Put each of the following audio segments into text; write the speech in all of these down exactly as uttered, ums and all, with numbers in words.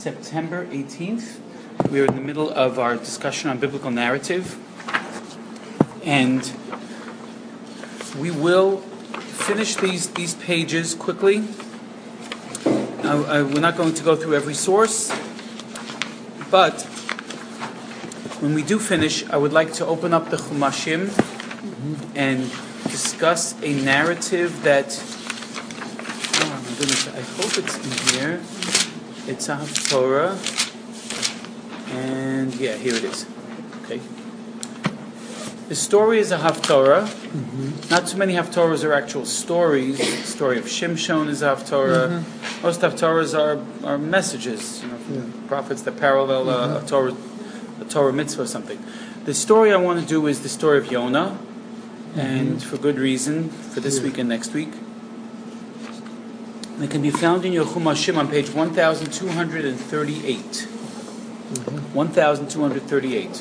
September eighteenth. We are in the middle of our discussion on biblical narrative, and we will finish these, these pages quickly. I, I, we're not going to go through every source, but when we do finish, I would like to open up the Chumashim mm-hmm. and discuss a narrative that, oh my goodness, I hope it's in here. It's a Haftorah, and yeah, here it is. Okay. The story is a Haftorah. Mm-hmm. Not too many Haftorahs are actual stories. The story of Shimshon is a Haftorah. Mm-hmm. Most Haftorahs are, are messages, you know, from yeah. prophets that parallel mm-hmm. a, a Torah, a Torah mitzvah or something. The story I want to do is the story of Yonah, mm-hmm. and for good reason, for this yeah. week and next week. And it can be found in your Chumashim on page one thousand two hundred thirty-eight. Mm-hmm. one thousand two hundred thirty-eight.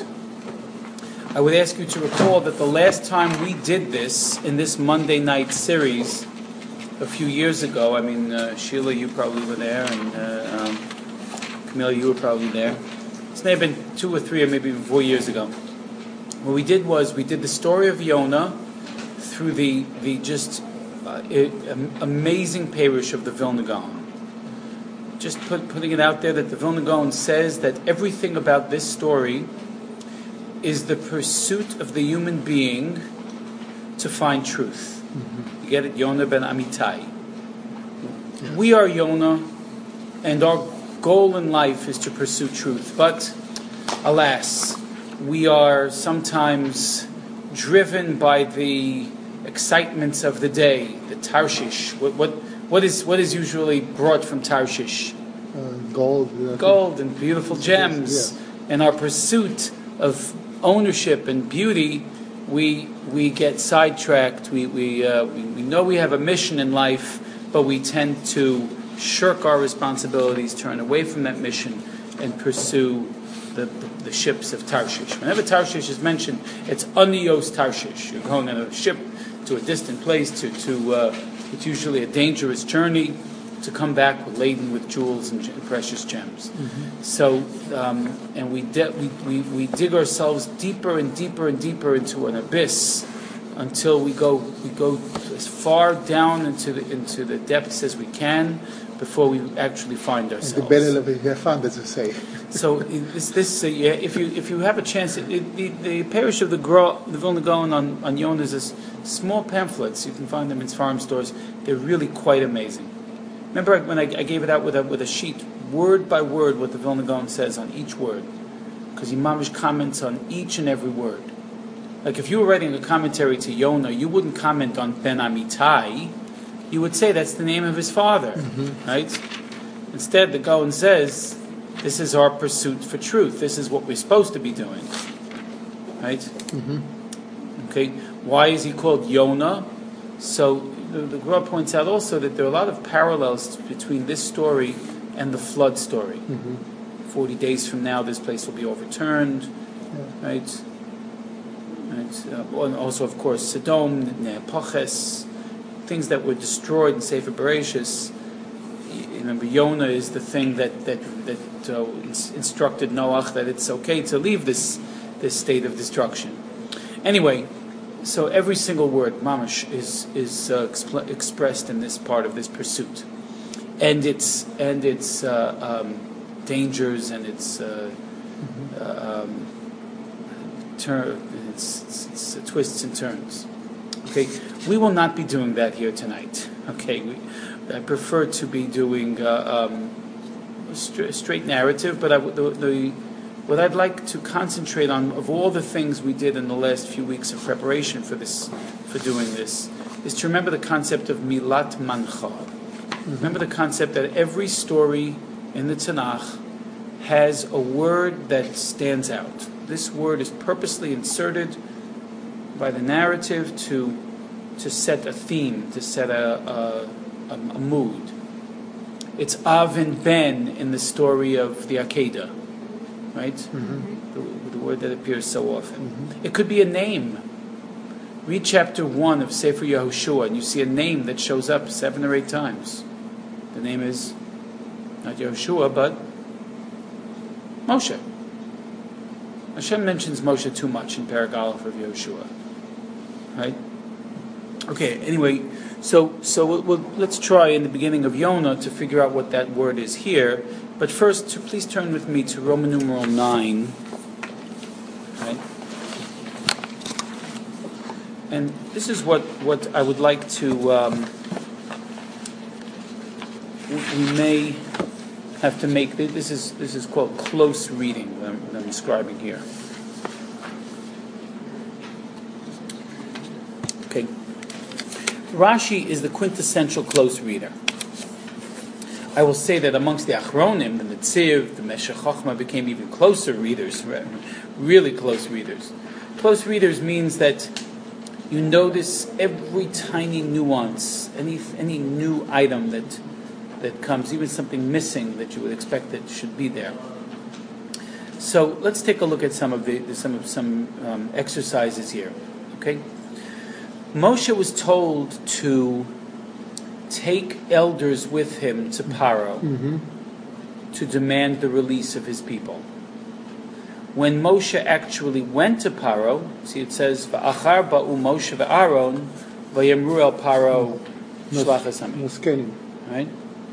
I would ask you to recall that the last time we did this in this Monday night series a few years ago, I mean, uh, Sheila, you probably were there, and uh, um, Camille, you were probably there. It's may have been two or three or maybe even four years ago. What we did was we did the story of Yonah through the, the just uh, it, um, amazing Perush of the Vilna Gaon. Just put, putting it out there that the Vilna Gaon says that everything about this story is the pursuit of the human being to find truth. Mm-hmm. You get it? Yonah ben Amittai. Yes. We are Yonah, and our goal in life is to pursue truth. But, alas, we are sometimes driven by the excitements of the day, the Tarshish. What, what, what, is, what is usually brought from Tarshish? Uh, gold. Yeah. Gold and beautiful gems. Yeah. And our pursuit of ownership and beauty, we we get sidetracked. We we, uh, we we know we have a mission in life, but we tend to shirk our responsibilities, turn away from that mission, and pursue the the, the ships of Tarshish. Whenever Tarshish is mentioned, it's Anios Tarshish. You're going on a ship to a distant place. To to uh, it's usually a dangerous journey. To come back with, laden with jewels and precious gems. Mm-hmm. So, um, and we, de- we, we we dig ourselves deeper and deeper and deeper into an abyss until we go we go as far down into the into the depths as we can before we actually find ourselves. And the battle of Leviathan, as you say. So this this uh, yeah, if you if you have a chance, it, it, the the parish of the Gra, the Vilna Gaon on on Yonah is small pamphlets. You can find them in farm stores. They're really quite amazing. Remember when I, I gave it out with a with a sheet, word by word, what the Vilna Gaon says on each word, because he mamish comments on each and every word. Like if you were writing a commentary to Yonah, you wouldn't comment on Ben Amittai. You would say that's the name of his father, mm-hmm. right? Instead, the Gaon says, "This is our pursuit for truth. This is what we're supposed to be doing." Right? Mm-hmm. Okay. Why is he called Yonah? So. The, the Gra points out also that there are a lot of parallels between this story and the flood story. Mm-hmm. Forty days from now, this place will be overturned, yeah. right? right? Uh, and also, of course, Sodom, Ne'apoches, things that were destroyed in Sefer Bereshis. Remember, Yonah is the thing that that that uh, instructed Noach that it's okay to leave this this state of destruction. Anyway. So every single word, mamash, is is uh, expl- expressed in this part of this pursuit, and its and its uh, um, dangers and its uh, mm-hmm. uh, um, turn, its, its, its uh, twists and turns. Okay, we will not be doing that here tonight. Okay, we, I prefer to be doing uh, um, a straight, straight narrative, but I, the, the what I'd like to concentrate on, of all the things we did in the last few weeks of preparation for this, for doing this, is to remember the concept of Milat Mancha. Mm-hmm. Remember the concept that every story in the Tanakh has a word that stands out. This word is purposely inserted by the narrative to to set a theme, to set a, a, a, a mood. It's Av and Ben in the story of the Akedah. Right? Mm-hmm. The, the word that appears so often. Mm-hmm. It could be a name. Read chapter one of Sefer Yehoshua and you see a name that shows up seven or eight times. The name is not Yehoshua, but Moshe. Hashem mentions Moshe too much in Perek Aleph of Yehoshua. Right? Okay, anyway, so so we'll, we'll, let's try in the beginning of Yonah to figure out what that word is here. But first, to, please turn with me to Roman numeral nine. Right? And this is what, what I would like to... Um, we may have to make... This is, this is called close reading that I'm, that I'm describing here. Okay. Rashi is the quintessential close reader. I will say that amongst the Achronim, the Netziv, the Meshech Chochmah became even closer readers, really close readers. Close readers means that you notice every tiny nuance, any any new item that that comes, even something missing that you would expect that should be there. So let's take a look at some of the some of some um, exercises here. Okay, Moshe was told to take elders with him to Paro mm-hmm. to demand the release of his people. When Moshe actually went to Paro, see it says, "Va'achar ba'u Moshe ve'Aaron vayemru el Paro shlach hasamim." Right?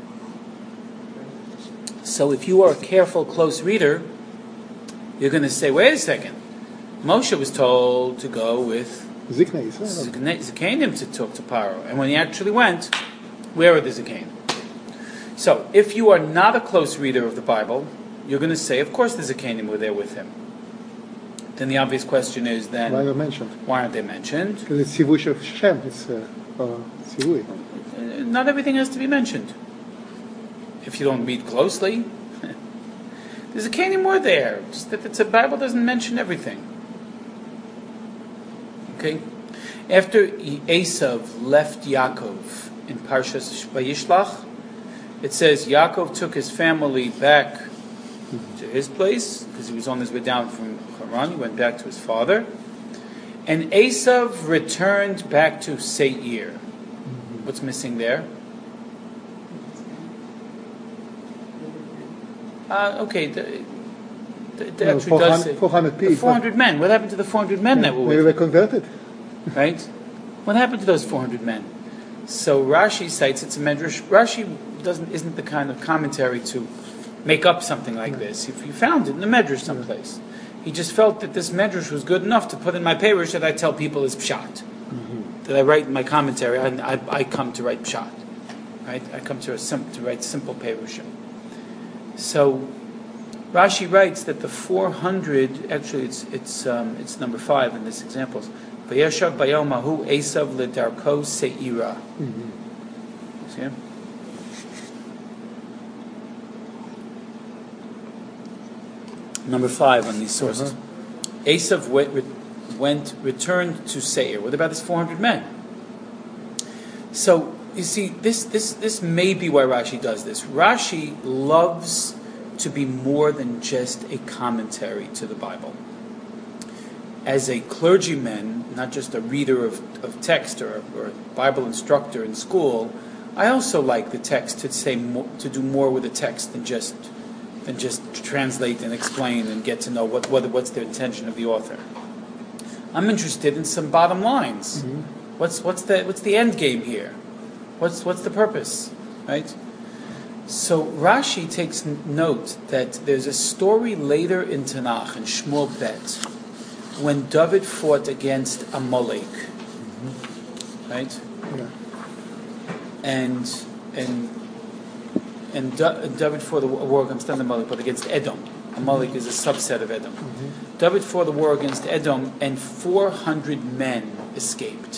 So if you are a careful, close reader, you're going to say, wait a second, Moshe was told to go with Zikanim to talk to Paro. And when he actually went, where are the Zikanim? So, if you are not a close reader of the Bible, you're going to say, of course the Zikanim were there with him. Then the obvious question is, then why are they mentioned? Why aren't they mentioned? Because it's Sivush of Shem. It's uh, uh, Sivui. Not everything has to be mentioned. If you don't read closely, the Zikanim were there. Just that the Bible doesn't mention everything. Okay? After Esav left Yaakov in Parshas Vayishlach, it says Yaakov took his family back to his place because he was on his way down from Haran. He went back to his father, and Esav returned back to Seir. What's missing there? Uh, okay, the, the, the no, actually does say four hundred people. The four hundred men. What happened to the four hundred men yeah, that were maybe with they converted. Right? What happened to those four hundred men? So Rashi cites it's a medrash. Rashi doesn't isn't the kind of commentary to make up something like yeah. this. If he found it in the medrash someplace, yeah. he just felt that this medrash was good enough to put in my parish that I tell people is pshat. Mm-hmm. That I write in my commentary. I, I, I come to write pshat. Right? I come to a sim, to write simple parushim. So Rashi writes that the four hundred, actually it's it's um, it's number five in this example. Vayeshav bayom ahu Esav ledarko seira. See? Number five on these sources. Uh-huh. Esav went, went returned to Seir. What about his four hundred men? So you see, this this this may be why Rashi does this. Rashi loves to be more than just a commentary to the Bible. As a clergyman, not just a reader of, of text or, or a Bible instructor in school, I also like the text to say more, to do more with the text than just than just translate and explain and get to know what, what what's the intention of the author. I'm interested in some bottom lines. Mm-hmm. What's what's the what's the end game here? What's what's the purpose, right? So Rashi takes note that there's a story later in Tanakh in Shmuel Bet when David fought against Amalek, mm-hmm. right? Yeah. And and and da- David fought a war against Amalek, but against Edom. Amalek mm-hmm. is a subset of Edom. Mm-hmm. David fought a war against Edom, and four hundred men escaped.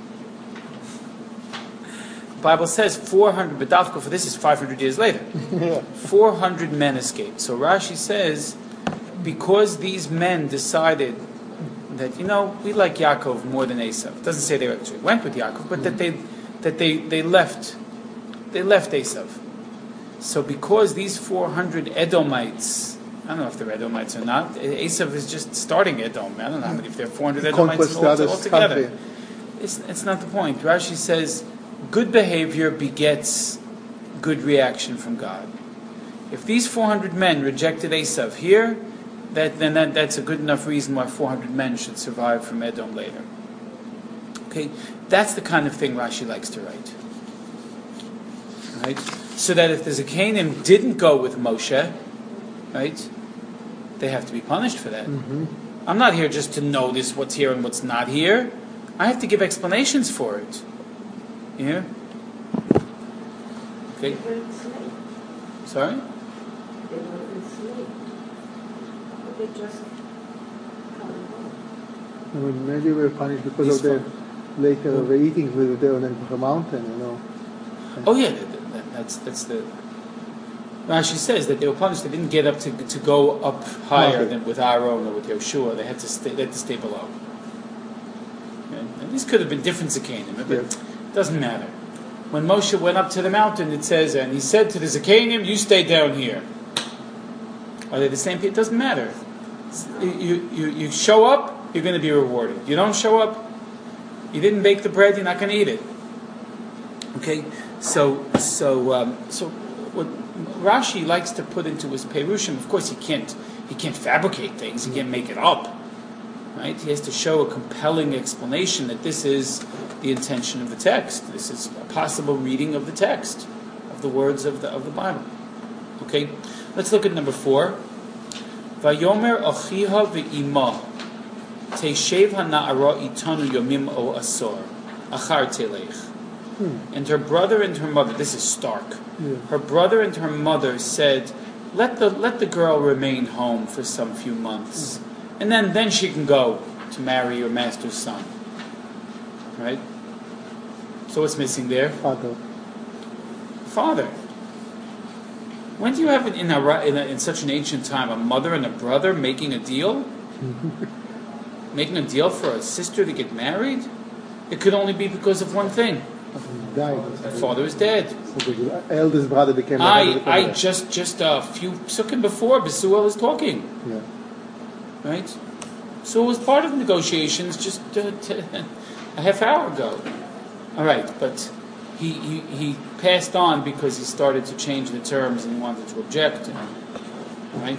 The Bible says four hundred, but Dafka for this is five hundred years later. Yeah. four hundred men escaped. So Rashi says, because these men decided that, you know, we like Yaakov more than Esav. It doesn't say they actually went with Yaakov, but mm-hmm. that they that they, they left they left Esav. So because these four hundred Edomites, I don't know if they're Edomites or not, Esav is just starting Edom. I don't know how many, if there are four hundred Edomites all, all together. It's, it's not the point. Rashi says, good behavior begets good reaction from God. If these four hundred men rejected Esav here, that, then that, that's a good enough reason why four hundred men should survive from Edom later. Okay, that's the kind of thing Rashi likes to write. Right? So that if the Zakanim didn't go with Moshe, right, they have to be punished for that. Mm-hmm. I'm not here just to notice what's here and what's not here. I have to give explanations for it. Yeah? Okay. They were enslaved. Sorry? They were enslaved. But they just coming home. I mean, maybe we were punished because He's of the from- later of the eating with the on the mountain, you know. Oh yeah, that, that, that's that's the. Rashi says that they were punished. They didn't get up to to go up higher Okay. than with Aaron or with Yoshua. They had to stay. They had to stay below. Okay? And these could have been different Zakanim, but Yes. it doesn't matter. When Moshe went up to the mountain, it says, and he said to the Zakanim, "You stay down here." Are they the same people? It doesn't matter. You you you show up, you're going to be rewarded. You don't show up, you didn't bake the bread, you're not going to eat it. Okay, so so um, so what Rashi likes to put into his Perushim, of course he can't he can't fabricate things, he can't make it up, right? He has to show a compelling explanation that this is the intention of the text. This is a possible reading of the text, of the words of the of the Bible. Okay, let's look at number four. Vayomer achiha ve'ima teishev hana'ara itanu yomim o asor achar telech. And her brother and her mother, this is stark. Yeah. Her brother and her mother said, let the let the girl remain home for some few months. And then, then she can go to marry your master's son. Right? So what's missing there? Father. Father. When do you have in, a, in, a, in such an ancient time a mother and a brother making a deal? Making a deal for a sister to get married? It could only be because of one thing. He died. The father is dead. So the eldest brother became the head of the I, I family. just, just a few psukim before, Besuel is talking. Yeah. Right? So it was part of the negotiations just uh, t- a half hour ago. All right, but he, he he passed on because he started to change the terms and wanted to object. And, right?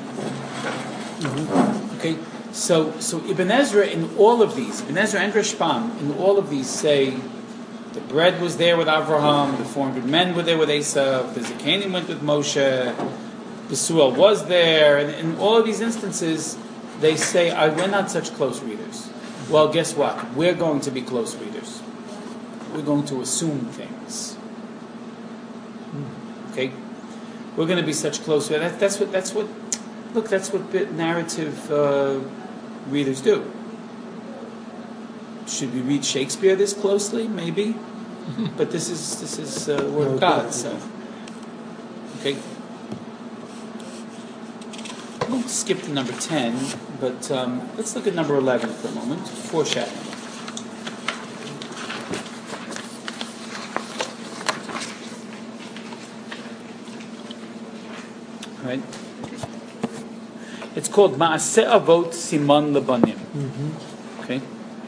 Mm-hmm. Okay. So so Ibn Ezra in all of these, Ibn Ezra and Rashbam in all of these say the bread was there with Avraham, the four hundred men were there with Esav, the Zakanim went with Moshe, Besuel was there, and in all of these instances they say, I, we're not such close readers. Well, guess what? We're going to be close readers. We're going to assume things. Okay? We're going to be such close readers. That, that's what, that's what, look, that's what bit narrative uh, readers do. Should we read Shakespeare this closely? Maybe. But this is, this is uh, Word of God, so. Okay? We'll skip to number ten, but um, let's look at number eleven for a moment. Foreshadowing. All right. It's called Maaseh Avot Siman Lebanim. Mm-hmm. Okay.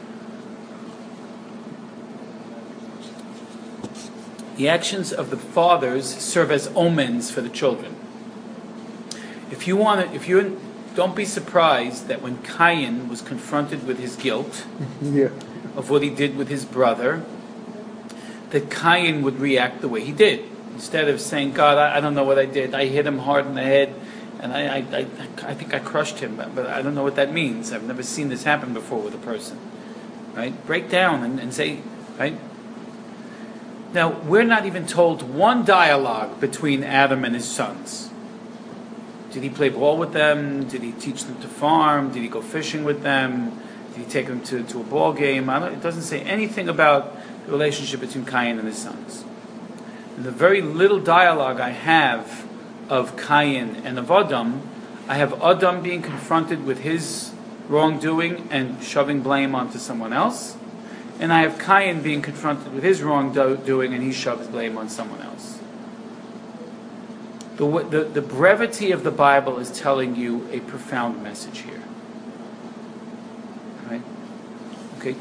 The actions of the fathers serve as omens for the children. If you want to, if you don't be surprised that when Cain was confronted with his guilt Yeah. of what he did with his brother, that Cain would react the way he did. Instead of saying, God, I, I don't know what I did. I hit him hard in the head, and I, I, I, I think I crushed him, but, but I don't know what that means. I've never seen this happen before with a person. Right? Break down and, and say, right? Now, we're not even told one dialogue between Adam and his sons. Did he play ball with them? Did he teach them to farm? Did he go fishing with them? Did he take them to, to a ball game? I don't, it doesn't say anything about the relationship between Cain and his sons. In the very little dialogue I have of Cain and of Adam, I have Adam being confronted with his wrongdoing and shoving blame onto someone else. And I have Cain being confronted with his wrongdoing and he shoves blame on someone else. The, the, the brevity of the Bible is telling you a profound message here. Right? Okay?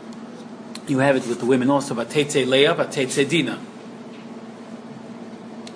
You have it with the women also. Vatetse Leah, Vatetse Dina.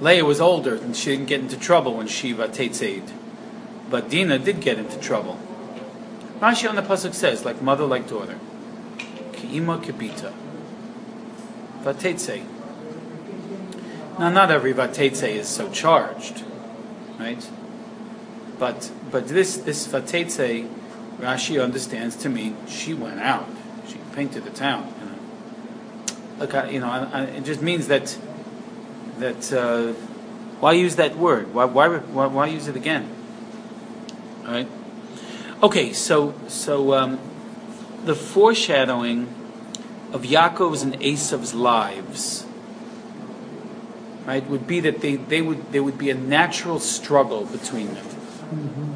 Leah was older and she didn't get into trouble when she vatetzeid. But Dinah did get into trouble. Rashi on the pasuk says, like mother, like daughter. Ki ima kibita. Vatetzei. Now, not every vatetzei is so charged, right? But but this this vatetzei, Rashi understands to mean she went out. She painted the town. You know, like I, you know, I, I, it just means that that. Uh, why use that word? Why why why, why use it again? All right. Okay, so so um, the foreshadowing of Yaakov's and Esav's lives, right, would be that they, they would there would be a natural struggle between them. Mm-hmm.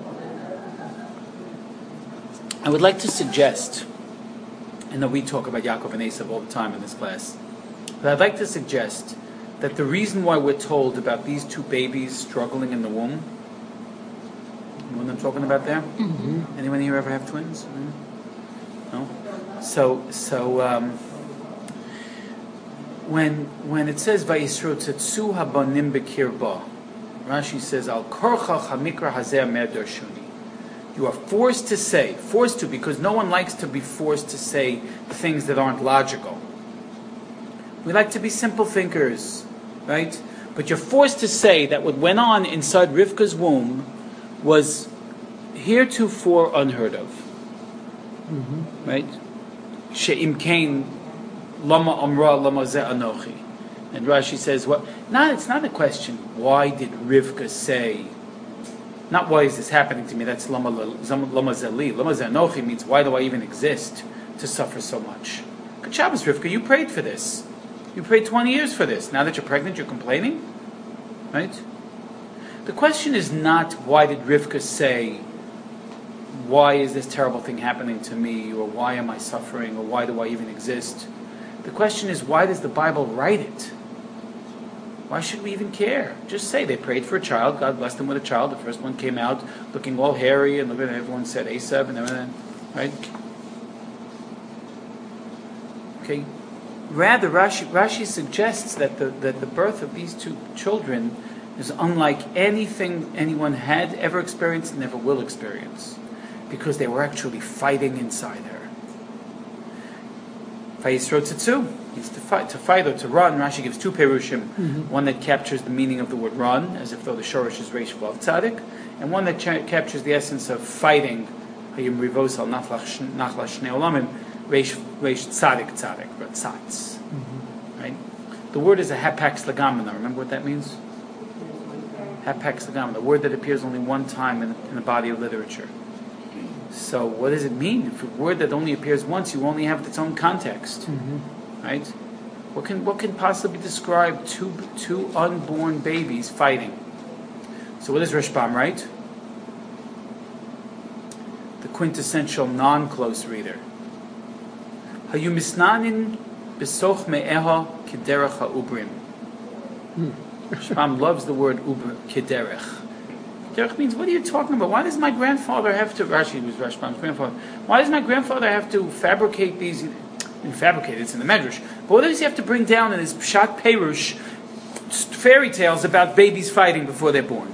I would like to suggest, I know we talk about Yaakov and Esav all the time in this class, but I'd like to suggest that the reason why we're told about these two babies struggling in the womb, you know what I'm talking about there? Mm-hmm. Anyone here ever have twins? Mm-hmm. No? So, so um, when when it says Vayisro Tetsu Habanim Bekirba, Rashi says Al Korcha Hamikra Hazer Mer Darshuni. You are forced to say, forced to, because no one likes to be forced to say things that aren't logical. We like to be simple thinkers, right? But you're forced to say that what went on inside Rivka's womb was heretofore unheard of. Mm-hmm. Right? She'im kain lama amra lama ze anochi. And Rashi says, what? Not, it's not a question, why did Rivka say, not why is this happening to me, that's lama lama zeli. Lama ze anochi means, why do I even exist to suffer so much? Good Shabbos, Rivka, you prayed for this. You prayed twenty years for this. Now that you're pregnant, you're complaining? Right? The question is not, why did Rivka say, why is this terrible thing happening to me, or why am I suffering, or why do I even exist? The question is, why does the Bible write it? Why should we even care? Just say they prayed for a child, God blessed them with a child. The first one came out looking all hairy, and look at everyone said Esav and everything, right? Okay. Rather, Rashi, Rashi suggests that the that the birth of these two children is unlike anything anyone had ever experienced and never will experience, because they were actually fighting inside her. Vayisro Tetsu, he's to fight, to fight or to run. Rashi gives two perushim, Mm-hmm. one that captures the meaning of the word run, as if though the shorish is reish vav tzadik, and one that cha- captures the essence of fighting, hayim rivos al nachla shnei olamim, reish reish tzadik tzadik, or tzatz. Mm-hmm. Right? The word is a hapax legamina. Remember what that means? Hapax legamina, a word that appears only one time in, in the body of literature. So what does it mean? If a word that only appears once, you only have its own context, Mm-hmm. right? What can what can possibly describe two two unborn babies fighting? So what does Rashbam write? The quintessential non-close reader. Hayu misnanin besoch me'eha kederech ha'ubrim. Rashbam loves the word ubr, kederech. Kederech means, what are you talking about? Why does my grandfather have to, Rashi was Rashbam's grandfather, why does my grandfather have to fabricate these, and fabricate, it's in the Medrash, but what does he have to bring down in his Pshat Perush fairy tales about babies fighting before they're born?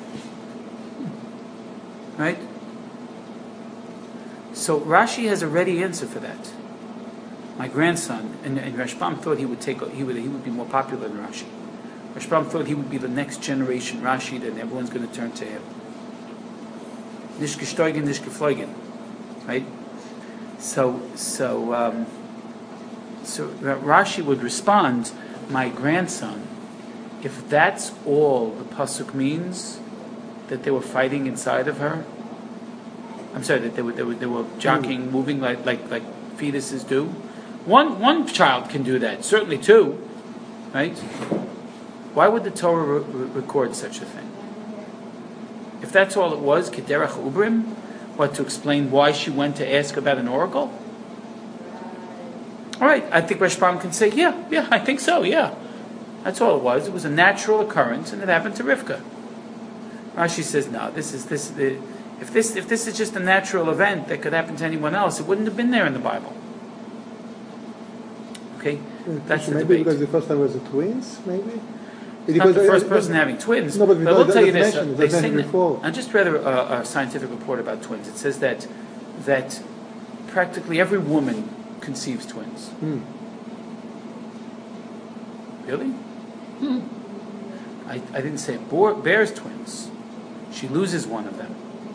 Right? So Rashi has a ready answer for that. My grandson, and, and Rashbam thought he would take, he would he would be more popular than Rashi. Rashbam thought he would be the next generation Rashi, and everyone's going to turn to him. Nicht gesteugen, nicht geflogen, right? So, so, um, so Rashi would respond, my grandson, if that's all the pasuk means, that they were fighting inside of her. I'm sorry, that they were they were, they were jockeying, moving like like like fetuses do. One one child can do that, certainly two, right? Why would the Torah re- record such a thing? If that's all it was, Kederach Ubrim, what, to explain why she went to ask about an oracle? All right, I think Rashbam can say, yeah, yeah, I think so, yeah. That's all it was. It was a natural occurrence, and it happened to Rivka. Rashi says, no, this is this. The, if this if this is just a natural event that could happen to anyone else, it wouldn't have been there in the Bible. Okay, that's the maybe debate. because the first time was the twins, maybe. It's not the Because, uh, first uh, person having twins. No, but I will the tell you this. definition, uh, the They say definition that, before. I just read a, a scientific report about twins. It says that that practically every woman conceives twins. Hmm. Really? Hmm. I, I didn't say Boar, bears twins. She loses one of them.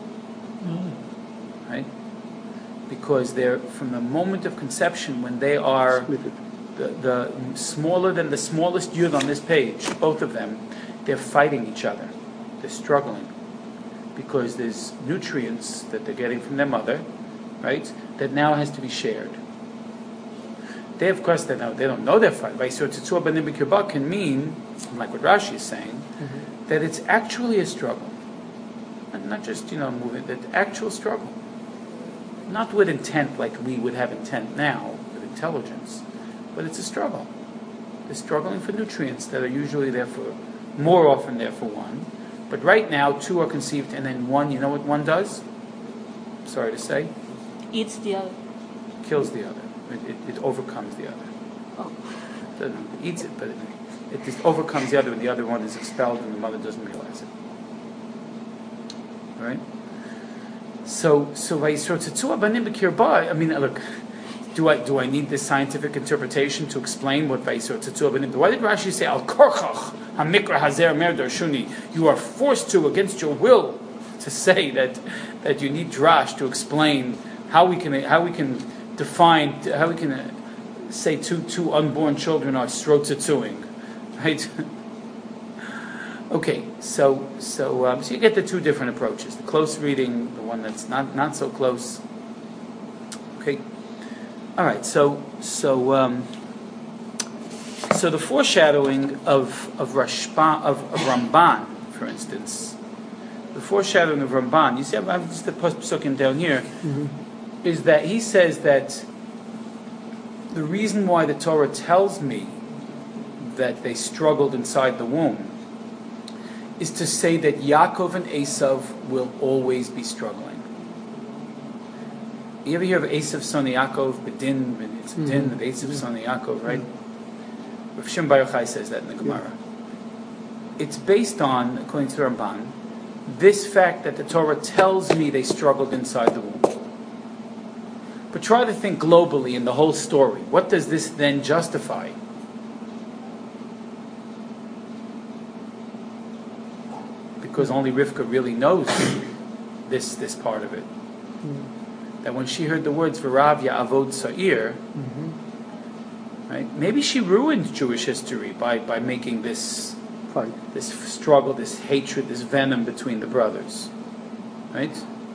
Hmm. Right? Because they're from the moment of conception when they are Split it. the, the smaller than the smallest yud on this page, both of them, they're fighting each other. They're struggling. Because there's nutrients that they're getting from their mother, right, that now has to be shared. They, of course, they, know, they don't know they're fighting. Right? So Tzitzur Banim B'Kirba can mean, like what Rashi is saying, Mm-hmm. that it's actually a struggle. And not just, you know, moving, that actual struggle. Not with intent like we would have intent now, with intelligence, but it's a struggle. They're struggling for nutrients that are usually there for, more often there for one. But right now, two are conceived, and then one, you know what one does? Sorry to say, Eats the other. kills the other. It, it, it overcomes the other. Oh. It doesn't- it eats it, but it, it just overcomes the other, and the other one is expelled, and the mother doesn't realize it. Right? So, so Vayisrotzetzu Banim B'Kirba. I mean, look, do I do I need this scientific interpretation to explain what Vayisrotzetzu Banim? Why did Rashi say Al Korchach Hamikra Hazer Mer Darshuni? You are forced to, against your will, to say that that you need drash to explain how we can how we can define how we can uh, say two two unborn children are srotzetzuing, right? Okay, so so um, so you get the two different approaches: the close reading, the one that's not not so close. Okay, all right. So so um, so the foreshadowing of of Rashba of, of Ramban, for instance, the foreshadowing of Ramban. You see, I have just the psukim down here. Mm-hmm. Is that he says that the reason why the Torah tells me that they struggled inside the womb is to say that Yaakov and Esav will always be struggling. You ever hear of Esav son of Yaakov, Bedin, it's Bedin, Mhm. Esav son of Yaakov, right? Rav Shimon Bar Yochai says that in the Gemara. It's based on, according to Ramban, this fact that the Torah tells me they struggled inside the womb. But try to think globally in the whole story. What does this then justify? Because only Rivka really knows this this part of it. Mm-hmm. That when she heard the words V'rav Ya'avod Sa'ir, Mm-hmm. right? Maybe she ruined Jewish history by, by making this Fight. this struggle, this hatred, this venom between the brothers, right?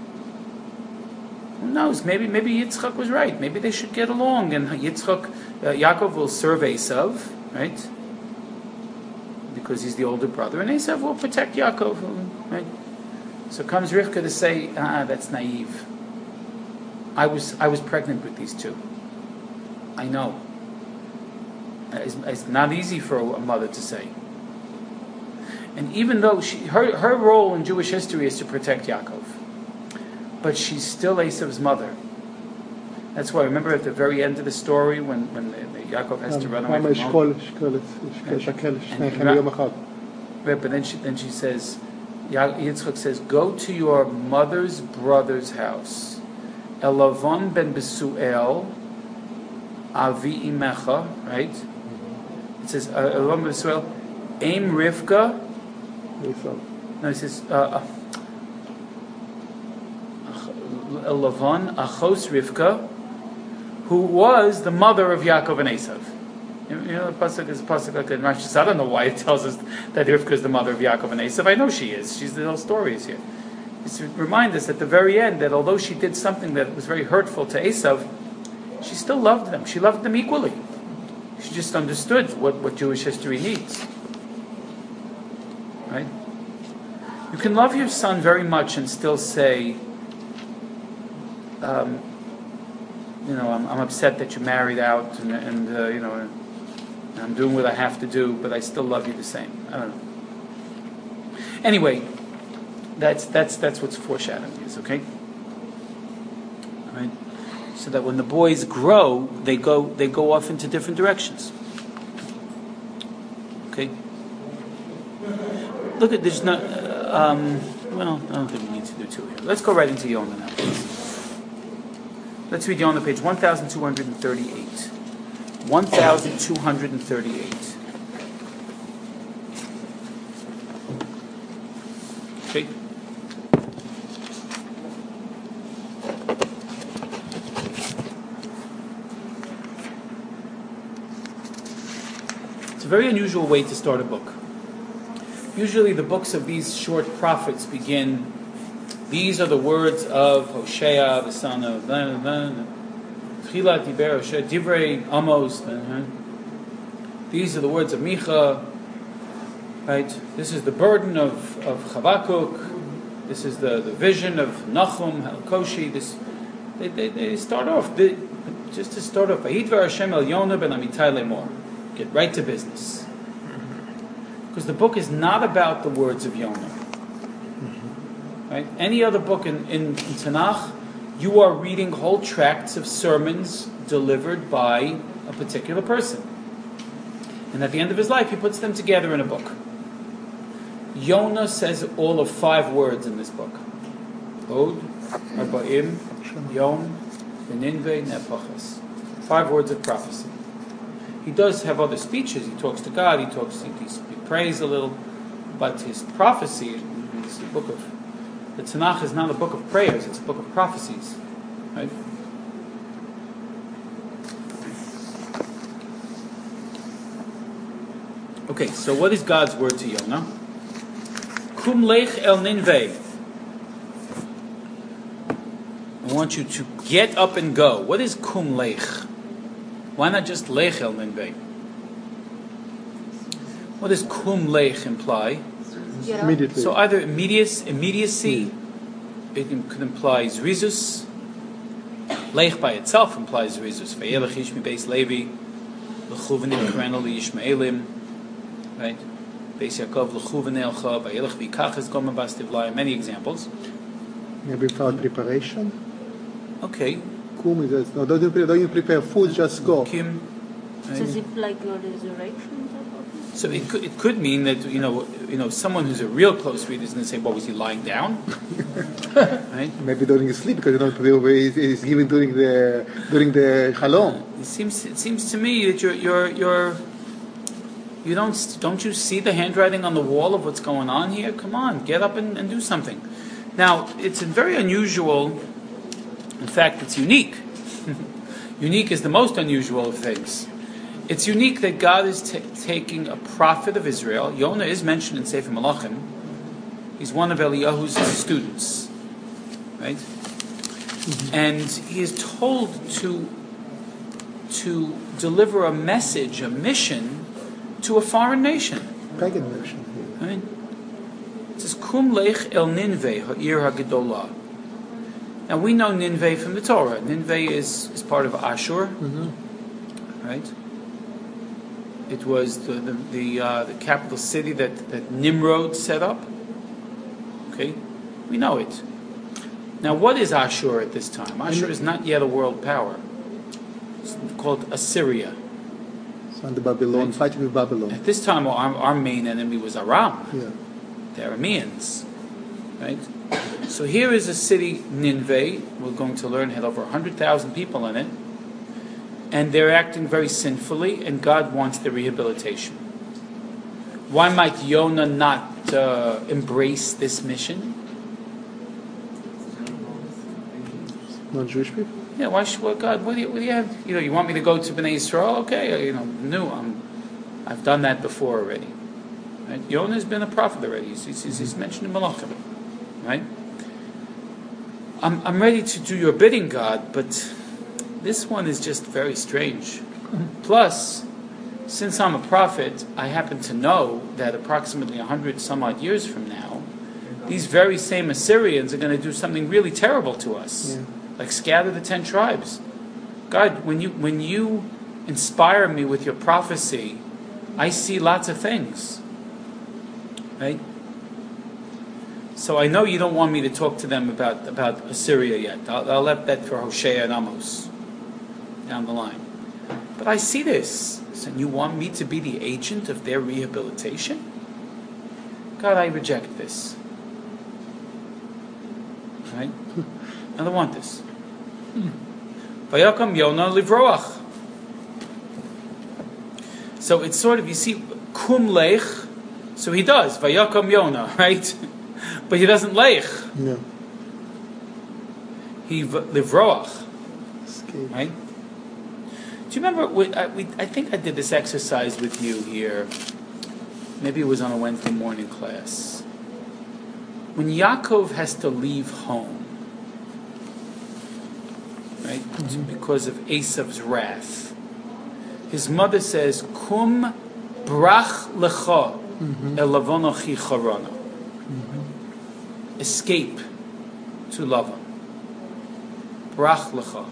Who knows? Maybe maybe Yitzchak was right. Maybe they should get along, and Yitzchak, uh, Yaakov will serve Esav, right? Because he's the older brother, and Esav will protect Yaakov, right? So comes Rivka to say, ah, that's naive. I was I was pregnant with these two. I know. It's, it's not easy for a mother to say. And even though she, her her role in Jewish history is to protect Yaakov, but she's still Esav's mother. That's why, remember at the very end of the story when, when the, the Yaakov has to run away כמה from home? אשכול, אשכול, אשכול, שקל, And- שניכם ביום אחד. Right, but then she then she says, Ya- Yitzchak says, go to your mother's brother's house. Elavon ben Besuel, Avi Imecha, right? It says, uh, Elavon ben Besuel, Aim Rivka. Esav. No, it says, uh, Lavan, Achos Rivka, who was the mother of Yaakov and Esav. You know, the pasuk is a pasuk like in Rashi says, I don't know why it tells us that Rivka is the mother of Yaakov and Esav. I know she is. She's the whole story is here. It's to remind us at the very end that although she did something that was very hurtful to Esav, she still loved them. She loved them equally. She just understood what, what Jewish history needs. Right? You can love your son very much and still say, um, you know, I'm, I'm upset that you married out, and, and uh, you know, and I'm doing what I have to do, but I still love you the same. I don't know. Anyway, that's that's that's what's foreshadowing is, okay? All right. So that when the boys grow, they go they go off into different directions. Okay. look at this. Not, uh, um, well, I don't think we need to do two here. Let's go right into Yonah now, please. Let's read Yonah, page one thousand two hundred thirty-eight. one thousand two hundred thirty-eight. Okay. It's a very unusual way to start a book. Usually the books of these short prophets begin, these are the words of Hosea, the son of Tchilat Diber Hosea, Divrei Amos. These are the words of Micha. Right? This is the burden of, of Chavakuk. This is the, the vision of Nachum, Halkoshi. This, they, they, they start off, they, just to start off, Vayidvar Hashem el Yonah ben Amitai lemor. Get right to business. Because the book is not about the words of Yonah. Right? Any other book in, in, in Tanakh, you are reading whole tracts of sermons delivered by a particular person. And at the end of his life, he puts them together in a book. Yonah says all of five words in this book. Od, Arba'im, Yom, Beninve, Nepachas. Five words of prophecy. He does have other speeches. He talks to God. He talks. He, he prays a little, but his prophecy is a book of. The Tanakh is not a book of prayers. It's a book of prophecies, right? Okay, so what is God's word to Yonah? Kum lech el Ninveh. I want you to get up and go. What is kum lech? Why not just lech el Ninveh? What does kum lech imply? Immediately. So either immediacy, immediacy it could imply zrizus. Lech by itself implies zrizus. Vayelech ish mi beis Levi, l'chuvenim karenu liyishmaelim. Right? Beis Yaakov l'chuven elcha, vayelech v'ikach es gomer bas tivlai. Many examples. Maybe without preparation. Okay. Kum is no, don't you prepare, don't you prepare food, just go. Kim. Right? So is it like your resurrection? So it could it could mean that you know you know someone who's a real close reader is going to say, "What was he lying down?" Right? Maybe during his sleep, because you know he's, he's given during the during the halom. It seems it seems to me that you're you're you're you don't don't you see the handwriting on the wall of what's going on here? Come on, get up and, and do something. Now it's very unusual. In fact, it's unique. Unique is the most unusual of things. It's unique that God is t- taking a prophet of Israel. Yonah is mentioned in Sefer Malachim. He's one of Eliyahu's students, right? Mm-hmm. And he is told to to deliver a message, a mission, to a foreign nation. Pagan nation. Right? It says, "Kum lech el Ninveh ha'ir ha'gedolah." Now we know Ninveh from the Torah. Ninveh is, is part of Ashur, mm-hmm. right? It was the the the, uh, the capital city that, that Nimrod set up. Okay, we know it. Now, what is Ashur at this time? Ashur is not yet a world power. It's called Assyria. So the Babylon, right? Fighting with Babylon. At this time, our, our main enemy was Aram, yeah. the Arameans, right? So here is a city, Nineveh. We're going to learn had over one hundred thousand people in it. And they're acting very sinfully, and God wants their rehabilitation. Why might Yonah not uh, embrace this mission? Non-Jewish people? Yeah, why should well, God? What do you, what do you have? You know, you want me to go to Bnei Yisrael? Okay, you know, no, I'm, I've done that before already. Right? Yonah has been a prophet already. He's, he's, he's mentioned in Malachim, right? I'm, I'm ready to do your bidding, God, but this one is just very strange. Plus, since I'm a prophet, I happen to know that approximately a hundred some odd years from now, these very same Assyrians are going to do something really terrible to us, yeah. Like scatter the ten tribes. God, when you when you inspire me with your prophecy, I see lots of things, right? So I know you don't want me to talk to them about, about Assyria yet. I'll, I'll let that for Hosea and Amos down the line. But I see this. So you want me to be the agent of their rehabilitation? God, I reject this. Right? I don't want this. Vayakam Yonah livroach. So it's sort of, you see, kum lech, so he does, Vayakam Yonah, right? But he doesn't lech. No. He livroach, Escape. right? Do you remember, we, I, we, I think I did this exercise with you here, maybe it was on a Wednesday morning class. When Yaakov has to leave home, right, mm-hmm. because of Esav's wrath, his mother says, Kum brach lecha el lavonochi charana. Escape to Lavan. Brach lecha.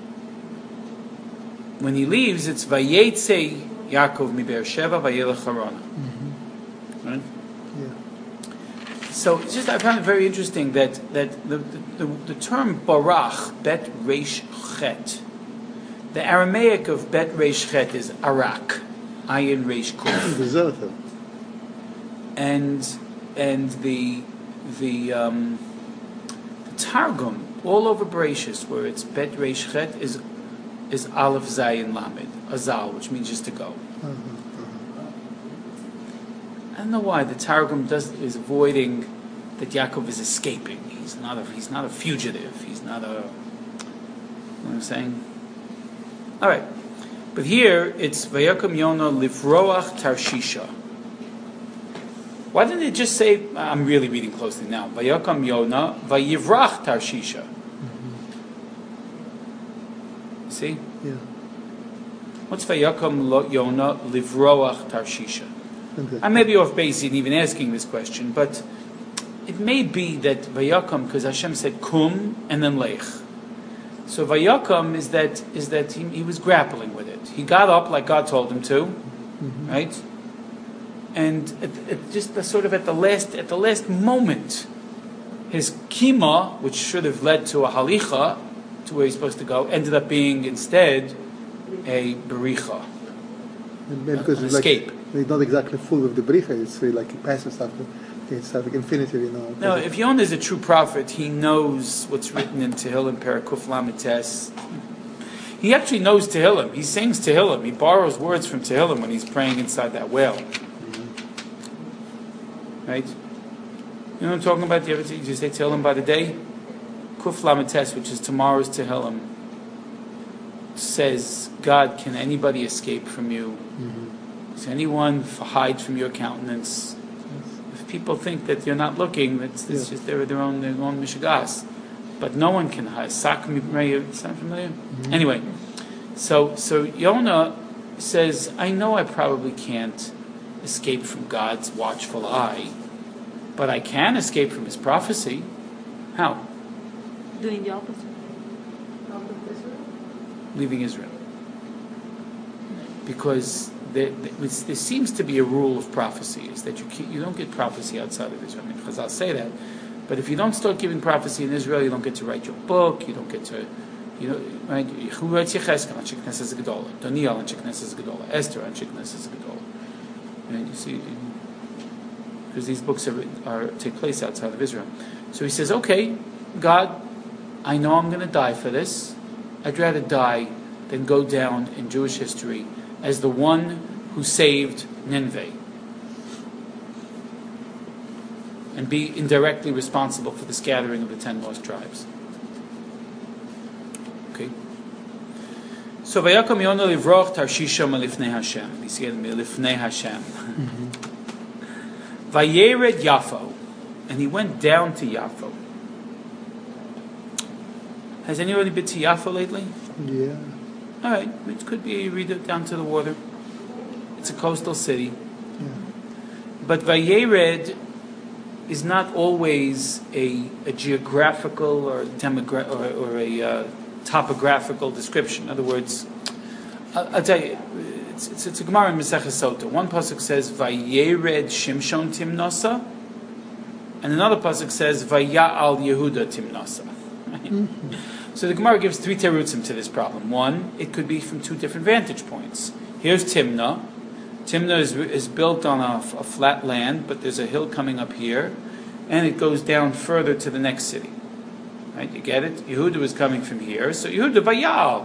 When he leaves, it's Vayetze Yaakov mi Beersheva vayelech Harana. Right? Yeah. So it's just I found it very interesting that that the the, the term barach bet reish chet, the Aramaic of bet reish chet is arak, ayin reish kuf, Deserter. and and the the um, the Targum all over Bereshis where it's bet reish chet is is aleph zayin lamed azal, which means just to go. Uh-huh, uh-huh. I don't know why the Targum does is avoiding that Yaakov is escaping. He's not a he's not a fugitive. He's not a. You know what I'm saying? All right, but here it's Vayakam Yonah livroach tarshisha. Why didn't it just say? I'm really reading closely now. Vayakam Yonah vayivrach tarshisha. Mm-hmm. See? Yeah. What's Vayakam lo- Yonah livroach tarshisha? Okay. I may be off base in even asking this question, but it may be that Vayakam, because Hashem said kum and then lech. So Vayakam is that is that he, he was grappling with it. He got up like God told him to, Mm-hmm. right? And it, it just the, sort of at the last at the last moment, his kima, which should have led to a halicha, to where he's supposed to go, ended up being instead a bericha, And because an it's like, escape. it's not exactly full of the bricha, it's really like it passes after. It's like infinitive, you know. No, if Yonah is a true prophet, he knows what's written in Tehillim, Parakuf Lamites. He actually knows Tehillim. He sings Tehillim. He borrows words from Tehillim when he's praying inside that well. Mm-hmm. Right? You know what I'm talking about? Do you ever do you say Tehillim by the day? Kuf Lamites, which is tomorrow's Tehillim, says, God, can anybody escape from you? Mm-hmm. Does anyone hide from your countenance? People think that you're not looking. That's it's Yeah. just they're their own their own mishigas, but no one can hide. Sak mi'mreyu. Sound familiar? Mm-hmm. Anyway, so so Yonah says, I know I probably can't escape from God's watchful eye, but I can escape from His prophecy. How? Doing the opposite. Out of Israel. Leaving Israel, because there, there seems to be a rule of prophecy, is that you keep, you don't get prophecy outside of Israel. I mean, Chazal say that, but if you don't start giving prophecy in Israel, you don't get to write your book. You don't get to, you know, right? Who writes Yechezkel on Knesset Gedola, Daniel on Knesset Gedola, Esther on Knesset Gedola. And you see, because these books are, are take place outside of Israel. So he says, okay, God, I know I'm going to die for this. I'd rather die than go down in Jewish history as the one who saved Nineveh and be indirectly responsible for the scattering of the ten lost tribes. Okay. So Vayakam Yonah livroch tarshisha malifnei Hashem. You see it, malifnei Hashem. Vayered Yafo, and he went down to Yafo. Has anybody been to Yafo lately? Yeah. All right, it could be you read it down to the water. It's a coastal city. Yeah. But Vayered is not always a, a geographical or, demogra- or, or a uh, topographical description. In other words, I'll, I'll tell you, it's, it's, it's a Gemara in Maseches Sota. One pasuk says, Vayered Shimshon Timnasa, and another pasuk says, Vaya'al Yehuda Timnasa. Right? Mm-hmm. So the Gemara gives three terutzim to this problem. One, it could be from two different vantage points. Here's Timnah, Timnah is, is built on a, a flat land, but there's a hill coming up here, and it goes down further to the next city. Right? You get it? Yehuda was coming from here, so Yehuda Vayal.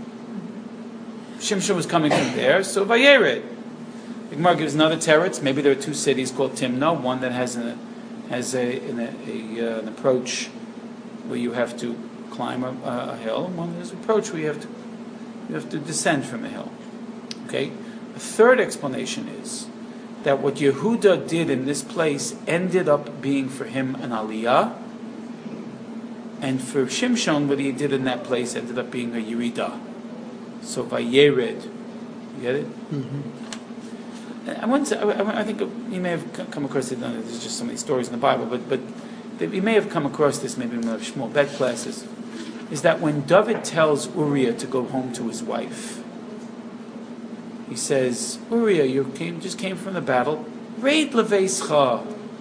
Shimshon was coming from there, so Vayered. The Gemara gives another teretz. Maybe there are two cities called Timnah, one that has a has a, an, a, a, an approach where you have to climb a, a hill, and one that has an approach where you have to you have to descend from a hill. Okay. A third explanation is that what Yehuda did in this place ended up being for him an aliyah, and for Shimshon, what he did in that place ended up being a yirida. So Vayered, you get it? Mm-hmm. I want to. I, I think you may have come across it. There's just so many stories in the Bible, but but you may have come across this maybe in one of Shmuel Bed classes. Is that when David tells Uriah to go home to his wife, he says, Uriah, you came, just came from the battle. Raid leveischa.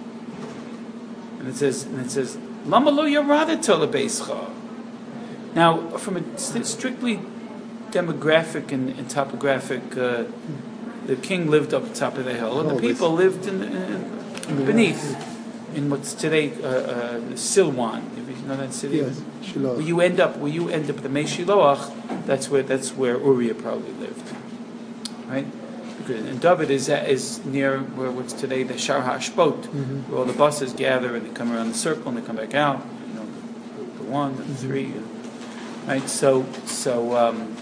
And it says, and it says, Lama lo yaradeta leveischa. Now, from a strictly demographic and, and topographic, uh, the king lived up the top of the hill, and the people lived in, in beneath, in what's today uh, uh, Silwan. You know that city? Yes, Shiloh. Where you end up, where you end up, the Mei Shiloach. That's where that's where Uriah probably lived. Right, and David is is near where what's today the Shar HaShpot, mm-hmm. where all the buses gather and they come around the circle and they come back out. You know, the, the one, the mm-hmm. three, right? So, so, um,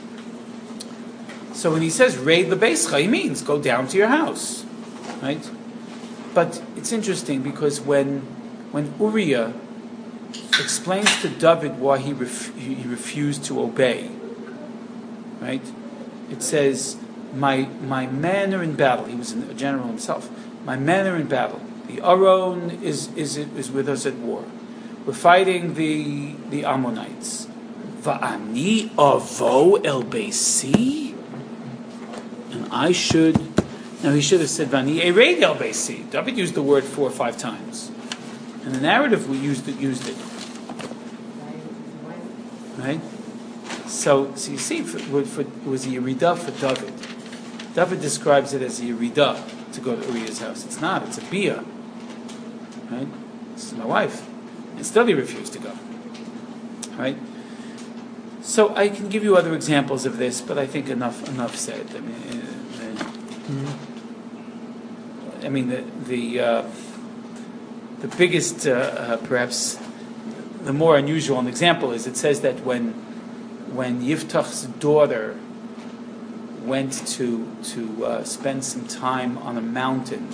so when he says raid the beischa, he means go down to your house, right? But it's interesting because when when Uriah explains to David why he ref, he refused to obey, right? It says. My my men are in battle. He was a general himself. My men are in battle. The Aron is is is with us at war. We're fighting the the Ammonites. Va'ani avo el beisi, and I should. Now he should have said Va'ani ered el beisi. David used the word four or five times, and the narrative we used it used it. Right. So so you see, for, for, it was a Yerida for David. David describes it as a Yerida to go to Uriah's house. It's not. It's a Bia. Right? This is my wife. And still he refused to go. Right? So I can give you other examples of this, but I think enough enough said. I mean, uh, mm-hmm. I mean the the uh, the biggest, uh, uh, perhaps, the more unusual an example is it says that when when Yiftach's daughter went to to uh, spend some time on a mountain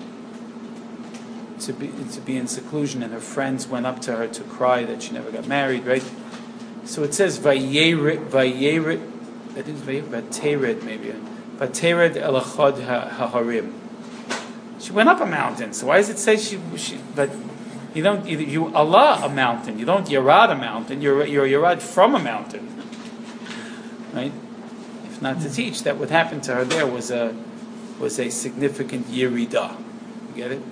to be to be in seclusion, and her friends went up to her to cry that she never got married, right? So it says Vayered, Vayered, I think it's Vayered, maybe Vayered elachad haharim. She went up a mountain. So why does it say she? she but you don't you, you Allah a mountain. You don't Yerad a mountain. You're you're Yerad from a mountain, right? Not to teach that what happened to her there was a was a significant Yerida. You get it?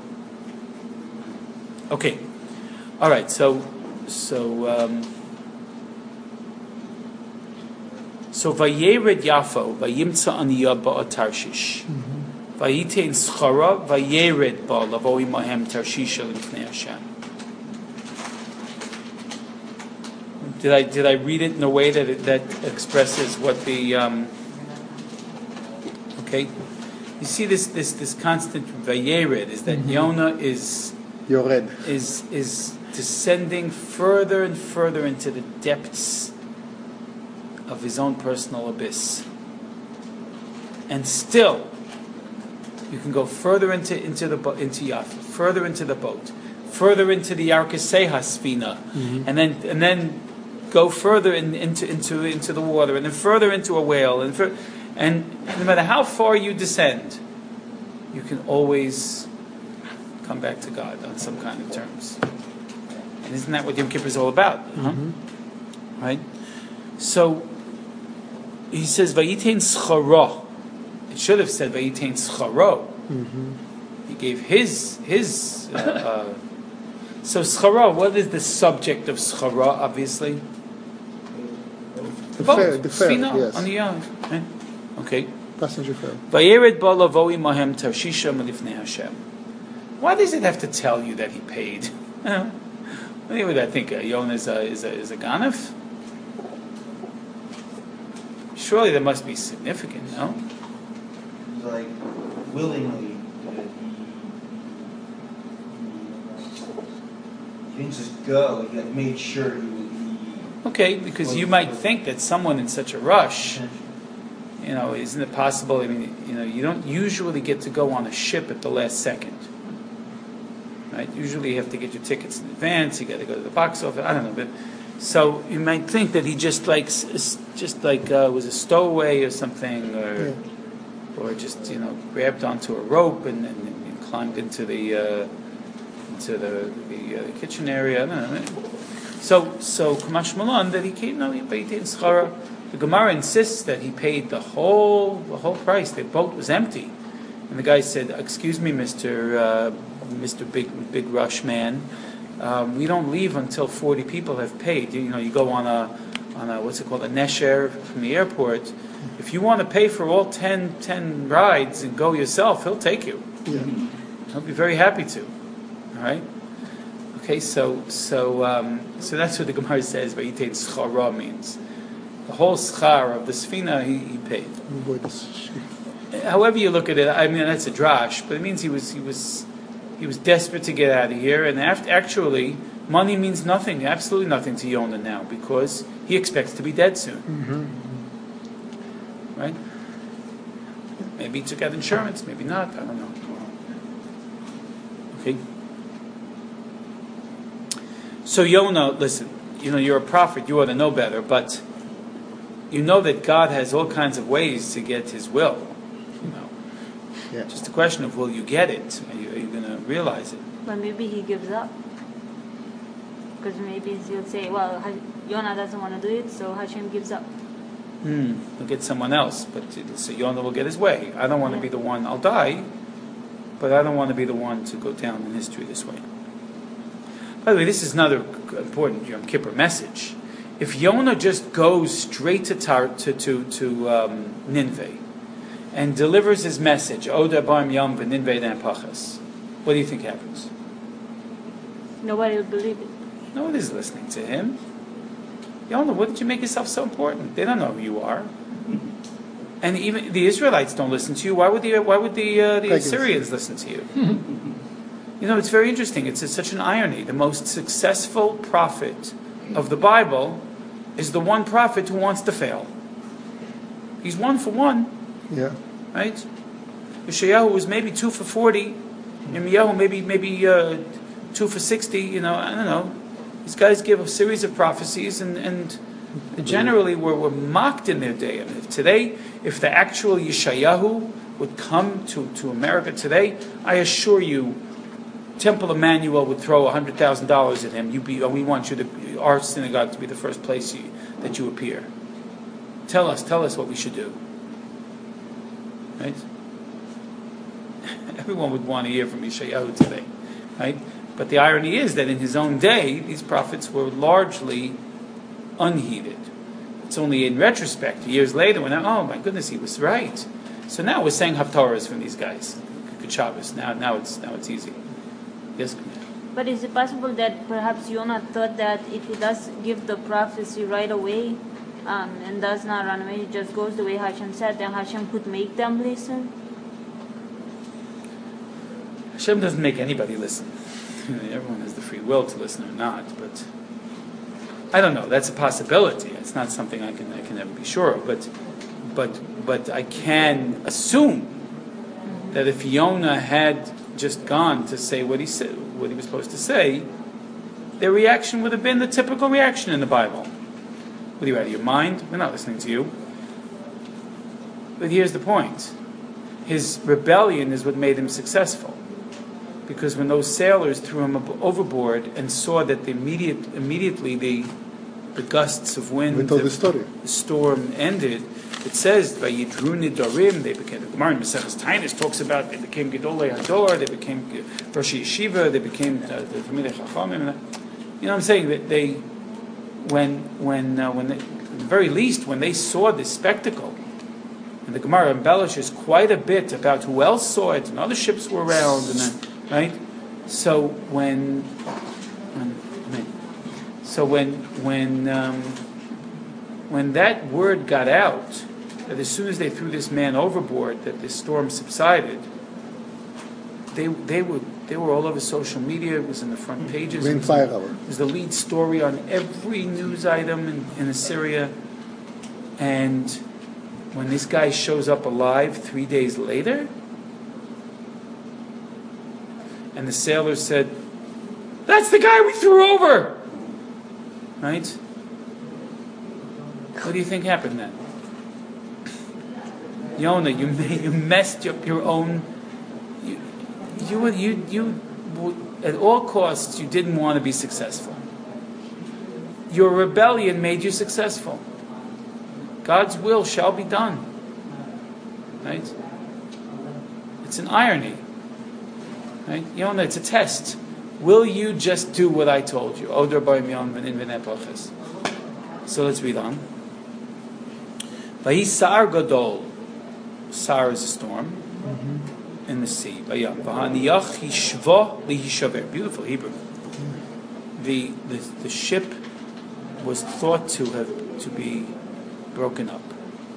Okay. All right. So so um, so Vayered Yafo Vayimtza Aniyah Ba'at Tarshish Vayitein Schara Vayered Ba Lavo Imahem Tarshisha L'Fnei Hashem. Did I did I read it in a way that it, that expresses what the um, okay? You see this this this constant Vayered is that mm-hmm. Yonah is Yored. is is descending further and further into the depths of his own personal abyss, and still you can go further into into the into Yafa, further into the boat, further into the Yarkasei Hasfina, mm-hmm. and then and then. Go further in, into into into the water, and then further into a whale, and fur- and no matter how far you descend, you can always come back to God on some kind of terms. And isn't that what Yom Kippur is all about? Mm-hmm. Right. So he says, "Vayitein schara." It should have said, "Vayitein scharo." Mm-hmm. He gave his his. Uh, uh, so schara. What is the subject of schara? Obviously. The boat, fair, the fair, Sfina, yes. on the yard. Right? Okay. Passenger ferry. Vayered bala vo'i mahem tarshisha malifnei Hashem. Why does it have to tell you that he paid? What would I think? Uh, Yonah is a, is a, is a ganef? Surely that must be significant, no? Like, willingly, uh, he, he didn't just go, he like made sure he would be... Okay, because you might think that someone in such a rush, you know, isn't it possible? I mean, you know, you don't usually get to go on a ship at the last second, right? Usually you have to get your tickets in advance. You got to go to the box office. I don't know, but so you might think that he just like just like uh, was a stowaway or something, or Yeah. or just you know grabbed onto a rope and, and, and climbed into the uh, into the the uh, kitchen area. I don't know. So so Kamash Malan that he came. No, he paid in schara. The Gemara insists that he paid the whole the whole price. The boat was empty, and the guy said, "Excuse me, Mister Uh, Mister Big Big Rush Man, um, we don't leave until forty people have paid. You, you know, you go on a on a what's it called a nesher from the airport. If you want to pay for all ten, ten rides and go yourself, he'll take you. Yeah. He'll be very happy to. All right." Okay, so so um, so that's what the Gemara says. Vayitain schara means. The whole schar of the Sfina he, he paid. Boy, this- However you look at it, I mean that's a drash, but it means he was he was he was desperate to get out of here, and after, actually money means nothing, absolutely nothing to Yonah now because he expects to be dead soon. Mhm. Right? Maybe he took out insurance, maybe not. I don't know. Okay. So Yonah, listen, you know you're a prophet, you ought to know better, but you know that God has all kinds of ways to get His will. You know, Yeah. just a question of will you get it? Are you, are you going to realize it? But maybe he gives up. Because maybe he'll say, well, Ha- Yonah doesn't want to do it, so Hashem gives up. Hmm. He'll get someone else, but so Yonah will get his way. I don't want to be the one. I'll die, but I don't want to be the one to go down in history this way. By the way, this is another important Yom Kippur message. If Yonah just goes straight to Tar- to to, to um, Nineveh and delivers his message, Oda Barim Yom Nineveh Dan Pachas, what do you think happens? Nobody will believe it. No one is listening to him. Yonah, what did you make yourself so important? They don't know who you are. And even the Israelites don't listen to you. Why would the why would the uh, the Pagans. Assyrians listen to you? You know, it's very interesting. It's, it's such an irony. The most successful prophet of the Bible is the one prophet who wants to fail. He's one for one, Yeah. right? Yeshayahu was maybe two for forty. Yirmiyahu maybe maybe uh, two for sixty. You know, I don't know. These guys give a series of prophecies, and, and generally were, were mocked in their day. I mean, if today, if the actual Yeshayahu would come to, to America today, I assure you, Temple Emmanuel would throw one hundred thousand dollars at him. You be, oh, we want you to, our synagogue to be the first place you, that you appear. Tell us, tell us what we should do. Right? Everyone would want to hear from Yeshayahu today. Right? But the irony is that in his own day, these prophets were largely unheeded. It's only in retrospect, years later, when, oh my goodness, he was right. So now we're saying Haftarahs from these guys. Good Shabbos. Now, now it's now it's easy. Yes, come here. But is it possible that perhaps Yonah thought that if he does give the prophecy right away um, and does not run away, it just goes the way Hashem said, then Hashem could make them listen? Hashem doesn't make anybody listen. Everyone has the free will to listen or not, but I don't know. That's a possibility. It's not something I can I can never be sure of. But but but I can assume that if Yonah had just gone to say what he said, what he was supposed to say, their reaction would have been the typical reaction in the Bible. What are you out of your mind? We're not listening to you. But here's the point: his rebellion is what made him successful. Because when those sailors threw him overboard and saw that the immediate, immediately the the gusts of wind, We told the, the story. the storm ended, it says by Yidru Nidarim, they became, the Gemara in Maseches Tainus talks about they became Gedolei Hador, they became Rosh Yeshiva, they became uh, the Talmidei Chachamim. You know what I'm saying? That they, when when uh, when they, at the very least, when they saw this spectacle, and the Gemara embellishes quite a bit about who else saw it, and other ships were around, and then, right? So when, when so when when um, when that word got out, that as soon as they threw this man overboard, that the storm subsided, they they were they were all over social media. It was in the front pages. Wind It was, fire it hour. was the lead story on every news item in, in Assyria. And when this guy shows up alive three days later, and the sailors said, "That's the guy we threw over!" Right? What do you think happened then? Yonah, you made, you messed up your own. You, you, you, you, at all costs, you didn't want to be successful. Your rebellion made you successful. God's will shall be done. Right? It's an irony. Right? Yonah, it's a test. Will you just do what I told you? Odor b'yom yom v'nin v'nepachas. So let's read on. Vayisar gadol. Sar is a storm mm-hmm. in the sea. Vayam. V'haniyach hishva lihishaver. Beautiful Hebrew. The, the the ship was thought to have to be broken up.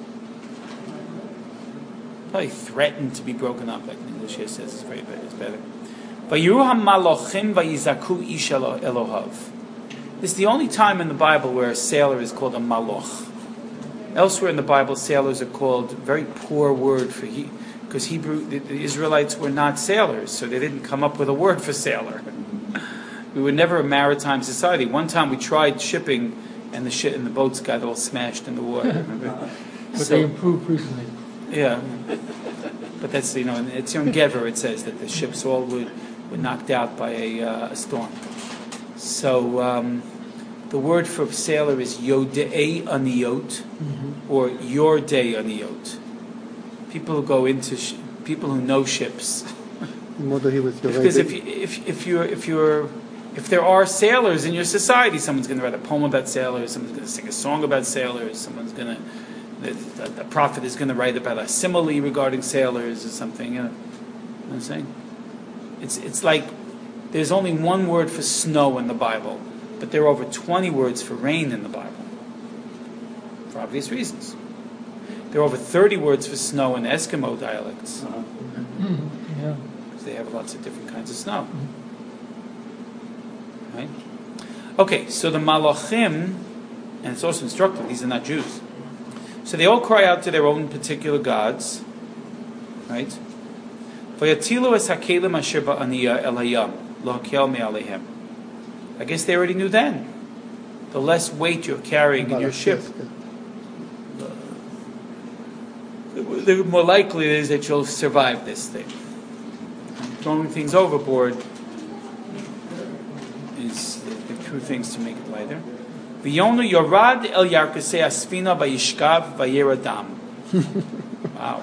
Probably threatened to be broken up, like in English here says. It's very better. It's better. Vayruham malochim vayizaku ish Elohav. This is the only time in the Bible where a sailor is called a maloch. Elsewhere in the Bible, sailors are called, very poor word for he, because Hebrew, the, the Israelites were not sailors, so they didn't come up with a word for sailor. We were never a maritime society. One time we tried shipping, and the ship and the boats got all smashed in the water. Remember? But So- they improved recently. Yeah, but that's, you know, in Etzion Gever it says that the ships all were, were knocked out by a, uh, a storm. So um, the word for sailor is Yodei Aniyot, Mm-hmm. or Yordei Aniyot. People who go into sh- people who know ships. Mother, he was your Because if you, if if you're if you're if there are sailors in your society, someone's going to write a poem about sailors. Someone's going to sing a song about sailors. Someone's going to the, the, the prophet is going to write about a simile regarding sailors or something. You know, you know what I'm saying? It's it's like there's only one word for snow in the Bible, but there are over twenty words for rain in the Bible, for obvious reasons. There are over thirty words for snow in Eskimo dialects. Uh-huh. Mm-hmm. Yeah. They have lots of different kinds of snow. Right? Okay, so the Malachim, and it's also instructive, these are not Jews. So they all cry out to their own particular gods. Right? Vayatilu es hakelim asher ba'aniyah el hayam, lo hakel me'alehem. I guess they already knew then. The less weight you're carrying in your ship, the more likely it is that you'll survive this thing. Throwing things overboard is the, the two things to make it lighter. V'yonu yorad el yarkasei asfina vayishkav vayeradam. Wow.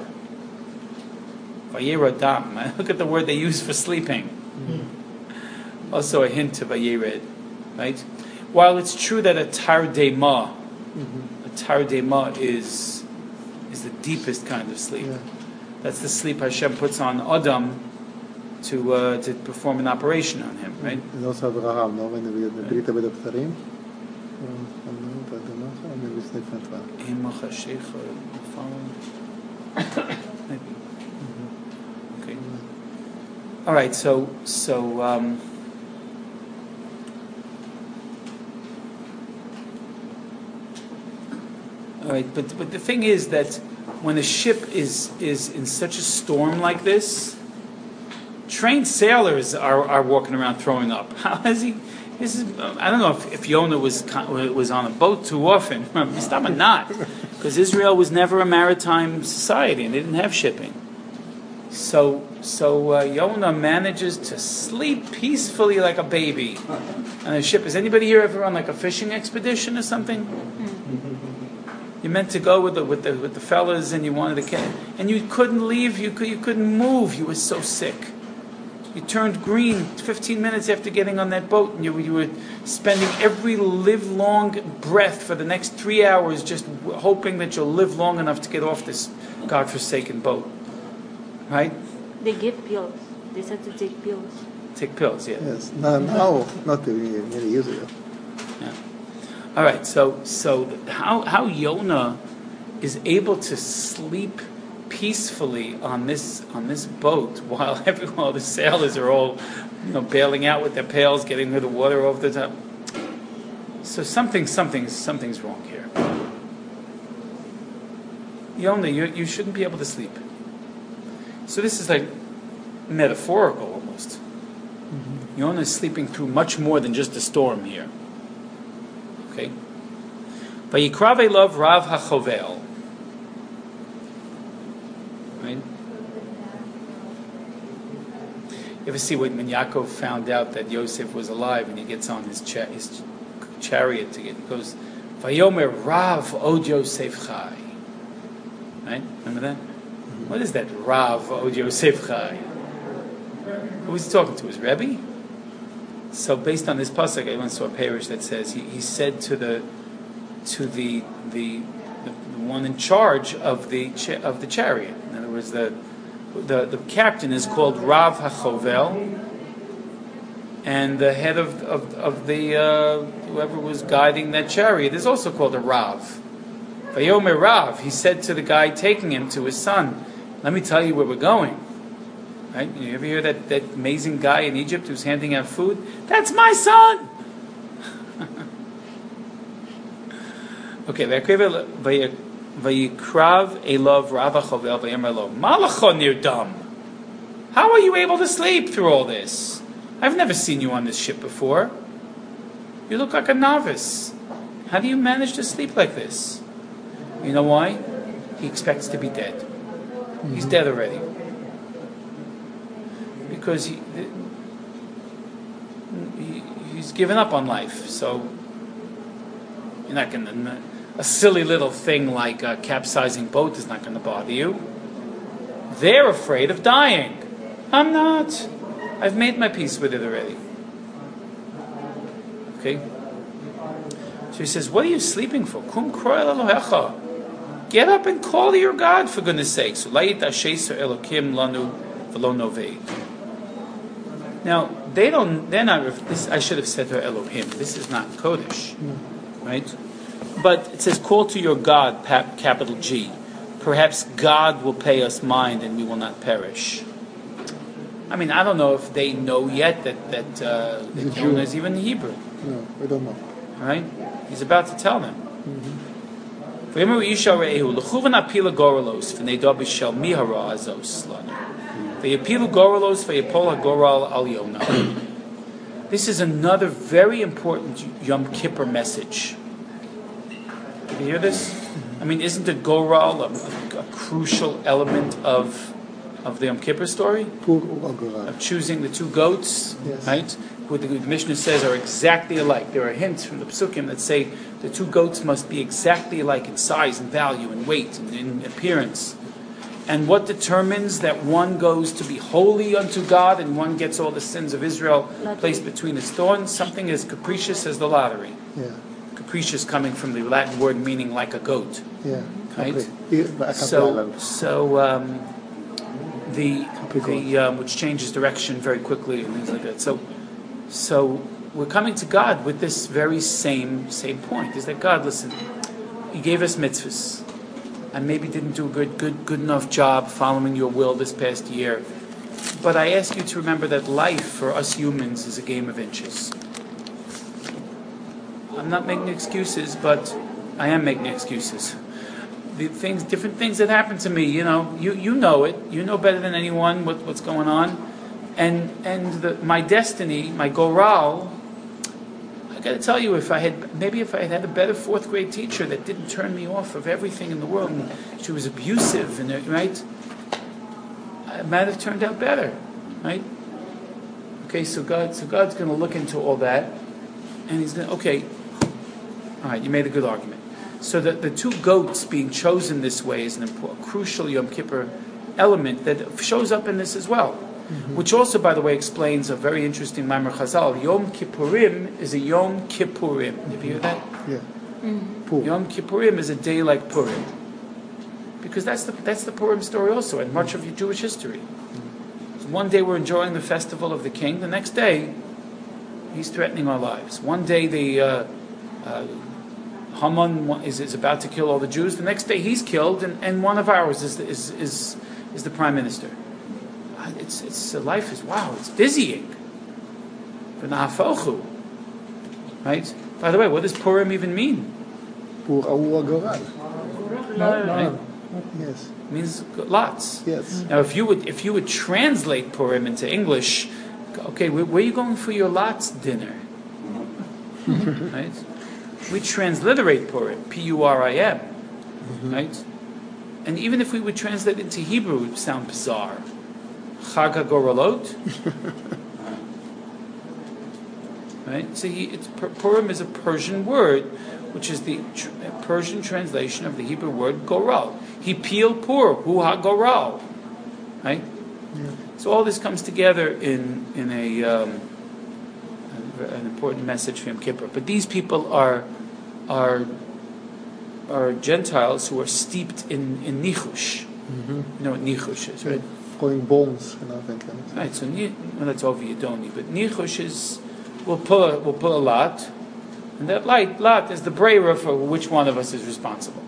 Vayeradam. Look at the word they use for sleeping. Mm-hmm. Also a hint of vayered, right? While it's true that a tardema, mm-hmm. a tardema is is the deepest kind of sleep. Yeah. That's the sleep Hashem puts on Adam to uh, to perform an operation on him, right? And also Abraham, no? When we the Brita with the Psarim. Maybe. Okay. All right. So so. Um, all right, but but the thing is that when a ship is is in such a storm like this, trained sailors are, are walking around throwing up. How has he? This is I don't know if, if Yonah was was on a boat too often. Mistama not, because Israel was never a maritime society and they didn't have shipping. So so uh, Yonah manages to sleep peacefully like a baby on a ship. Has anybody here ever on like a fishing expedition or something? You meant to go with the with the with the fellas and you wanted to catch, and you couldn't leave. You could you couldn't move. You were so sick. You turned green fifteen minutes after getting on that boat, and you, you were spending every live-long breath for the next three hours just hoping that you'll live long enough to get off this godforsaken boat. Right? They give pills. They said to take pills. Take pills, yeah. Yes. No, no, not many, many years ago. Yeah. All right, so so how how Yonah is able to sleep peacefully on this on this boat while every while the sailors are all, you know, bailing out with their pails, getting rid of water over the top. So something something something's wrong here. Yonah, you you shouldn't be able to sleep. So this is like metaphorical almost. Mm-hmm. Yonah is sleeping through much more than just a storm here. Okay. Vayikrav Elav Rav HaChovel. Right? You ever see when, when Yaakov found out that Yosef was alive and he gets on his, cha- his chariot to get, he goes, Vayomer Rav Od Yosef Chai. Right? Remember that? Mm-hmm. What is that? Rav Od Yosef Chai. Who was he talking to? His Rebbe? So based on this pasuk, I once saw a parish that says he, he said to the to the the, the the one in charge of the cha- of the chariot. In other words, the the the captain is called Rav HaChovel, and the head of of, of the uh, whoever was guiding that chariot is also called a Rav. Vayomer Rav, he said to the guy taking him to his son, "Let me tell you where we're going." Right? You ever hear that, that amazing guy in Egypt who's handing out food? That's my son! Okay, Vayikrav Elav Rav HaChovel Vayomer Lo Malachon Nirdam. How are you able to sleep through all this? I've never seen you on this ship before. You look like a novice. How do you manage to sleep like this? You know why? He expects to be dead. Mm-hmm. He's dead already. Because he, he he's given up on life. So you're not going to. A silly little thing like a capsizing boat is not going to bother you. They're afraid of dying. I'm not. I've made my peace with it already. Okay. So he says, "What are you sleeping for? Kum kroel Elohecha. Get up and call to your God, for goodness sake. So la'it asheser Elokim lanu v'lo novei." Now, they don't, they're not, this, I should have said to Elohim, this is not Kodesh, mm. right? But it says, call to your God, capital G. Perhaps God will pay us mind and we will not perish. I mean, I don't know if they know yet that, that, uh, that Jonah is even Hebrew. No, I don't know. Right? He's about to tell them. This is another very important Yom Kippur message. Did you hear this? I mean, isn't the Goral a, a, a crucial element of of the Yom Kippur story? Of choosing the two goats, yes. right? Who the Mishnah says are exactly alike. There are hints from the Psukim that say the two goats must be exactly alike in size and value and weight and in appearance. And what determines that one goes to be holy unto God and one gets all the sins of Israel placed between its thorns? Something as capricious as the lottery. Yeah. Capricious coming from the Latin word meaning like a goat. Yeah. Right? Okay. So, so um, the the um, which changes direction very quickly and things like that. So, so we're coming to God with this very same same point. Is that God, listen, you gave us mitzvahs. I maybe didn't do a good, good, good enough job following your will this past year. But I ask you to remember that life for us humans is a game of inches. I'm not making excuses, but I am making excuses. The things, different things that happen to me, you know, you, you know it. You know better than anyone what, what's going on. And and the, my destiny, my goral, I got to tell you, if I had maybe if I had had a better fourth grade teacher that didn't turn me off of everything in the world, and she was abusive, and right, it might have turned out better, right? Okay, so God, so God's going to look into all that, and He's going to okay, all right, you made a good argument. So the the two goats being chosen this way is an important, crucial Yom Kippur element that shows up in this as well. which also, by the way, explains a very interesting Maimar Chazal. Yom Kippurim is a Yom Kippurim. Have you heard that? Yeah. Mm-hmm. Yom Kippurim is a day like Purim. Because that's the that's the Purim story also, and much of your Jewish history. So one day we're enjoying the festival of the king, the next day he's threatening our lives. One day the uh, uh, Haman is, is about to kill all the Jews, the next day he's killed, and, and one of ours is the, is, is is the prime minister. It's it's uh, life is wow, it's dizzying. V'na'afochu. Right? By the way, what does Purim even mean? Pur Aur Goral. No, no. Right? Yes. It means lots. Yes. Now, if you would if you would translate Purim into English, okay, where, where are you going for your lots dinner? Right? We transliterate Purim, P U R I M, Mm-hmm. right? And even if we would translate it into Hebrew, it would sound bizarre. Chag HaGoralot. Right? So he, it's, Purim is a Persian word, which is the tr- Persian translation of the Hebrew word goral. Hipil pur, hu ha-goral. Right? Yeah. So all this comes together in in a um, an important message for Yom Kippur. But these people are are are Gentiles who are steeped in in nichush. Mm-hmm. You know what nichush is, right? Throwing bombs and everything. Right. So ni- well, that's over Yidoni, but nichush is we'll pull a, we'll pull a lot, and that light lot is the brayer for which one of us is responsible.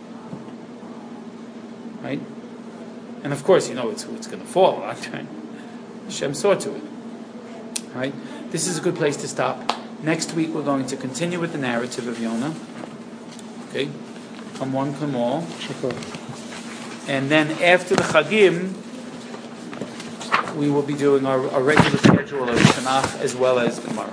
Right. And of course, you know it's it's going to fall. Right? Hashem saw to it. Right? This is a good place to stop. Next week we're going to continue with the narrative of Yonah. Okay? Come one, come all. Okay. And then after the Chagim, we will be doing our, our regular schedule of Tanakh as well as Gemara.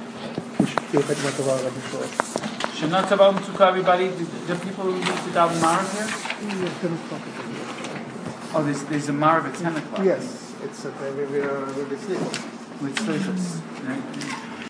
Shana Tova U'Mtuka, everybody. Do, do people who need to daven Marav here? Oh, there's, there's a Marav at ten o'clock. Yes, it's a very, very, very sleep. With Slichus. Right?